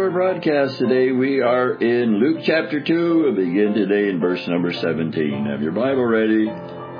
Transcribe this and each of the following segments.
our broadcast today. We are in Luke chapter 2. We'll begin today in verse number 17. Have your Bible ready.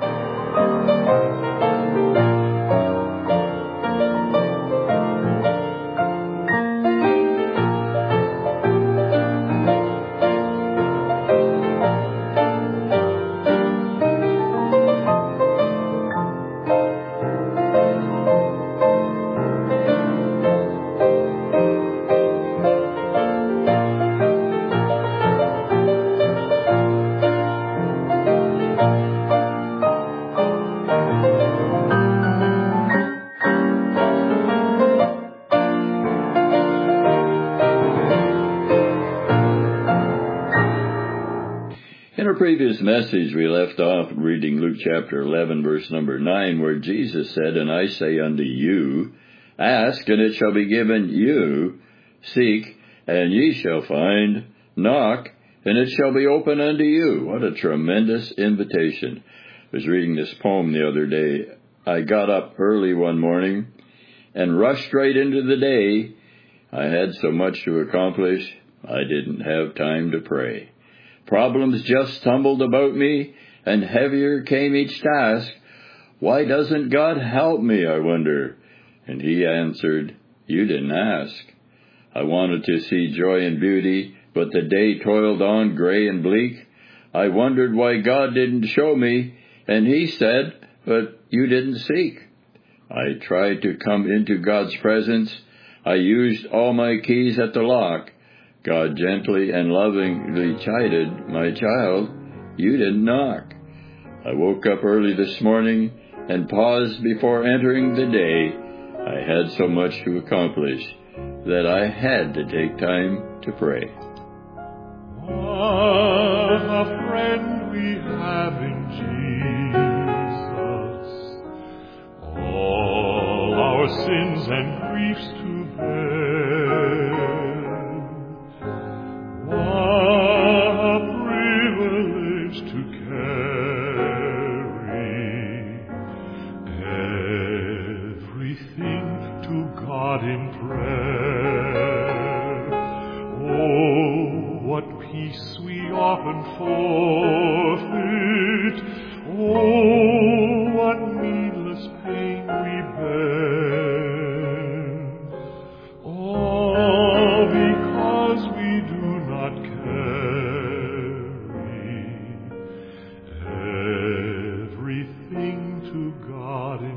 In our previous message, we left off reading Luke chapter 11, verse number 9, where Jesus said, "And I say unto you, ask, and it shall be given you. Seek, and ye shall find. Knock, and it shall be opened unto you." What a tremendous invitation. I was reading this poem the other day. I got up early one morning and rushed right into the day. I had so much to accomplish, I didn't have time to pray. Problems just tumbled about me, and heavier came each task. Why doesn't God help me, I wonder? And he answered, you didn't ask. I wanted to see joy and beauty, but the day toiled on gray and bleak. I wondered why God didn't show me, and he said, but you didn't seek. I tried to come into God's presence. I used all my keys at the lock. God gently and lovingly chided, my child, you didn't knock. I woke up early this morning and paused before entering the day. I had so much to accomplish that I had to take time to pray. What a friend we have in Jesus, all our sins and griefs to bear. What a privilege to carry everything to God in prayer. Oh, what peace we often forfeit. Oh, what needless pain we bear. All because we do not carry everything to God in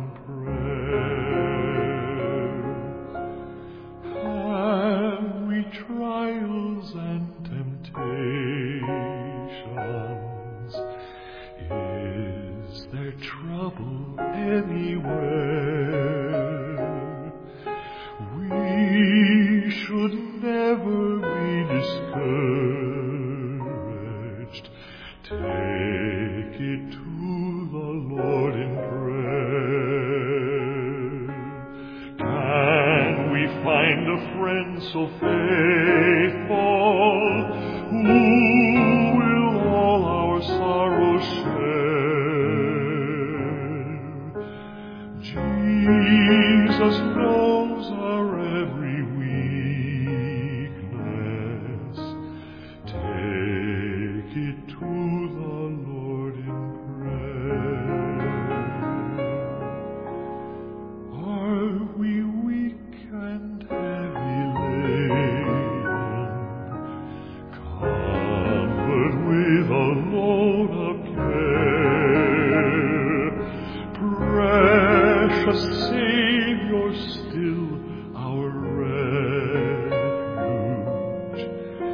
prayer. Have we trials and temptations? Is there trouble anywhere? We should never be discouraged. Take it to the Lord in prayer. Can we find a friend so faithful who will all our sorrows share? Jesus knows our every weakness. Take it to the Lord in prayer. Are we weak and heavy laden? Covered with a load of care. Precious Savior, still our refuge.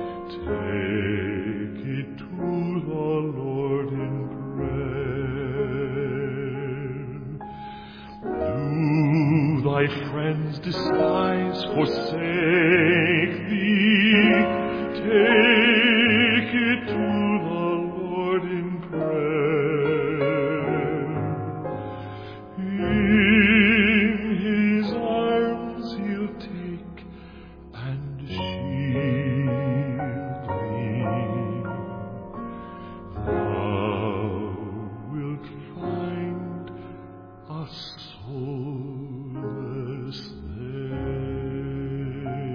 Take it to the Lord in prayer. Do thy friends despise, forsake thee? Take it to the Lord in prayer. In his arms he'll take and shield thee. Thou wilt find a solace there.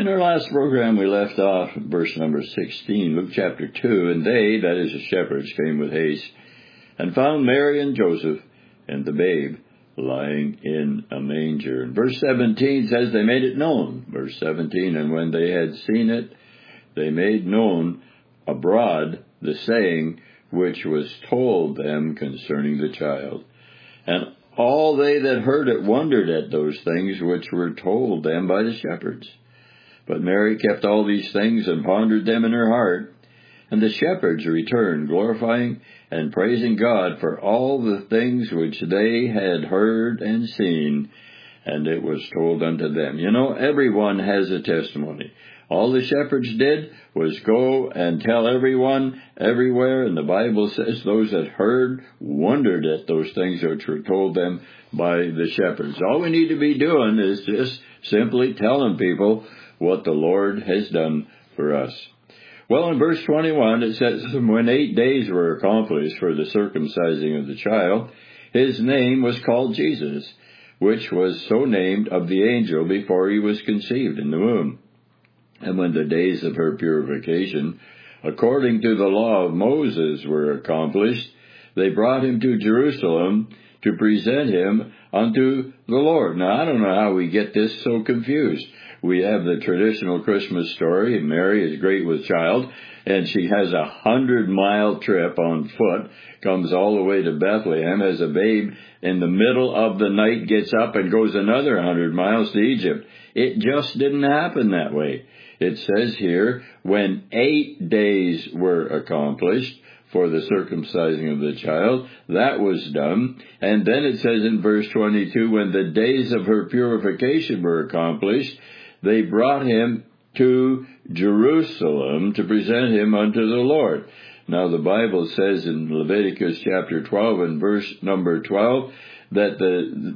our last program, we left off verse number 16, Luke chapter 2, and they, that is the shepherds, came with haste and found Mary and Joseph and the babe lying in a manger. And verse 17 says they made it known. Verse 17, and when they had seen it, they made known abroad the saying which was told them concerning the child. And all they that heard it wondered at those things which were told them by the shepherds. But Mary kept all these things and pondered them in her heart. And the shepherds returned, glorifying and praising God for all the things which they had heard and seen, and it was told unto them. You know, everyone has a testimony. All the shepherds did was go and tell everyone, everywhere, and the Bible says those that heard wondered at those things which were told them by the shepherds. All we need to be doing is just simply telling people what the Lord has done for us. Well, in verse 21, it says, when 8 days were accomplished for the circumcising of the child, his name was called Jesus, which was so named of the angel before he was conceived in the womb. And when the days of her purification, according to the law of Moses, were accomplished, they brought him to Jerusalem to present him unto the Lord. Now, I don't know how we get this so confused. We have the traditional Christmas story. Mary is great with child, and she has a 100-mile trip on foot, comes all the way to Bethlehem as a babe. In the middle of the night, gets up and goes another 100 miles to Egypt. It just didn't happen that way. It says here, when 8 days were accomplished for the circumcising of the child, that was done. And then it says in verse 22, when the days of her purification were accomplished, they brought him to Jerusalem to present him unto the Lord. Now the Bible says in Leviticus chapter 12 and verse number 12 that the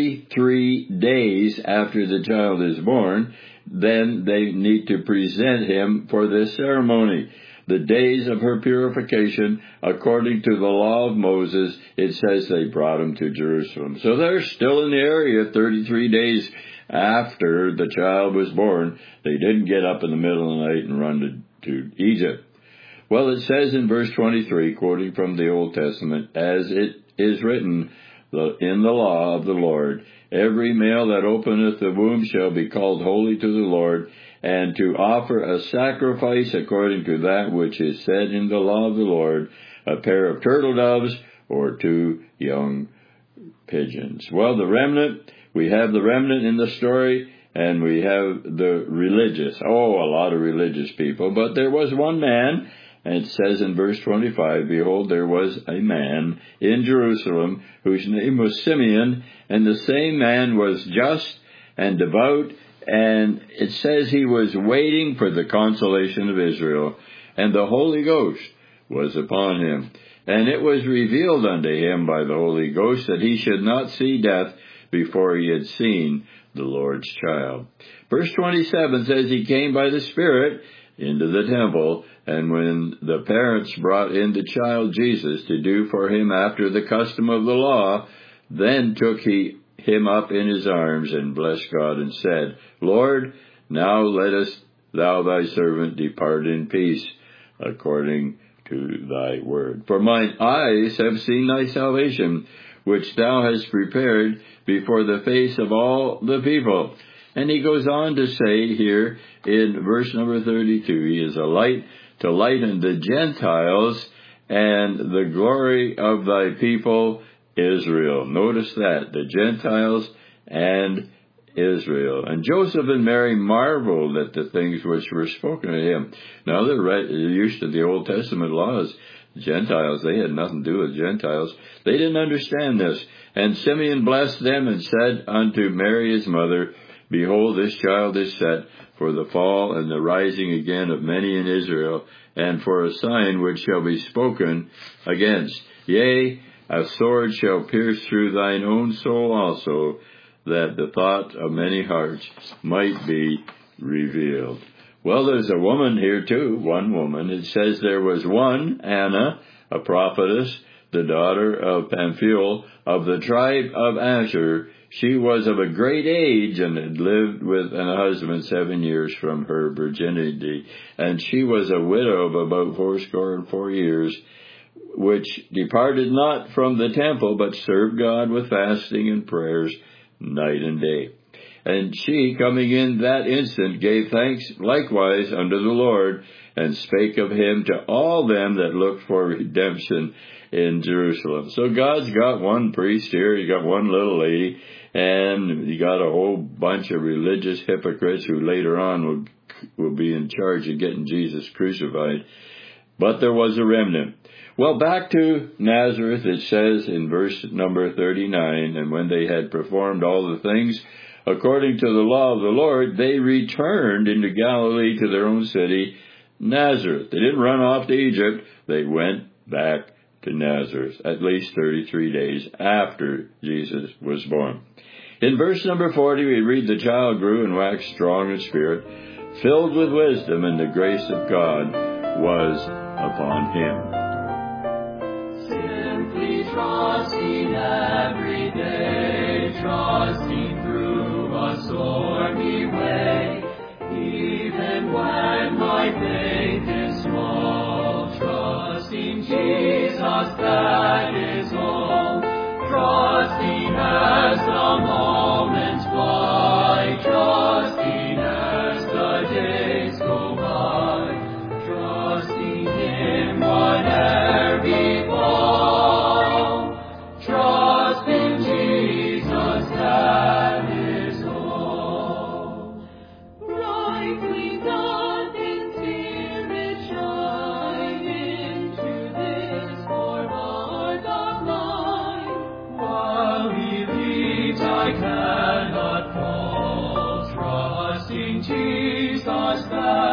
33 days after the child is born, then they need to present him for this ceremony. The days of her purification, according to the law of Moses, it says they brought him to Jerusalem. So they're still in the area 33 days after the child was born. They didn't get up in the middle of the night and run to Egypt. Well, it says in verse 23, quoting from the Old Testament, as it is written in the law of the Lord, every male that openeth the womb shall be called holy to the Lord, and to offer a sacrifice according to that which is said in the law of the Lord, a pair of turtle doves or 2 young pigeons. Well, the remnant, we have the remnant in the story, and we have the religious. Oh, a lot of religious people. But there was one man, and it says in verse 25, behold, there was a man in Jerusalem whose name was Simeon, and the same man was just and devout, and it says he was waiting for the consolation of Israel, and the Holy Ghost was upon him. And it was revealed unto him by the Holy Ghost that he should not see death before he had seen the Lord's child. Verse 27 says he came by the Spirit into the temple, and when the parents brought in the child Jesus to do for him after the custom of the law, then took he him up in his arms and blessed God and said, Lord, now lettest thou thy servant depart in peace according to thy word. For mine eyes have seen thy salvation, which thou hast prepared before the face of all the people. And he goes on to say here in verse number 32, he is a light to lighten the Gentiles and the glory of thy people Israel. Notice that, the Gentiles and Israel. And Joseph and Mary marveled at the things which were spoken to him. Now they're used to the Old Testament laws. Gentiles, they had nothing to do with Gentiles. They didn't understand this. And Simeon blessed them and said unto Mary his mother, behold, this child is set for the fall and the rising again of many in Israel, and for a sign which shall be spoken against. Yea, a sword shall pierce through thine own soul also, that the thought of many hearts might be revealed. Well, there's a woman here too, one woman. It says there was one, Anna, a prophetess, the daughter of Phanuel of the tribe of Asher. She was of a great age and had lived with an husband 7 years from her virginity. And she was a widow of about 84 years, which departed not from the temple, but served God with fasting and prayers night and day. And she, coming in that instant, gave thanks likewise unto the Lord, and spake of him to all them that looked for redemption in Jerusalem. So God's got one priest here, he got one little lady, and he got a whole bunch of religious hypocrites who later on will be in charge of getting Jesus crucified. But there was a remnant. Well, back to Nazareth, it says in verse number 39, and when they had performed all the things according to the law of the Lord, they returned into Galilee to their own city, Nazareth. They didn't run off to Egypt. They went back to Nazareth, at least 33 days after Jesus was born. In verse number 40, we read, the child grew and waxed strong in spirit, filled with wisdom, and the grace of God was upon him. Simply trusting every day, trusting through a stormy way, even when my faith is small, trusting Jesus, that is all, trusting as the moments fly, trusting as the days go by, trusting in whatever befall, trust in Jesus, that is all. Brightly dawned Spirit shine into this poor heart of mine. While he leads, I cannot fall, trusting Jesus, that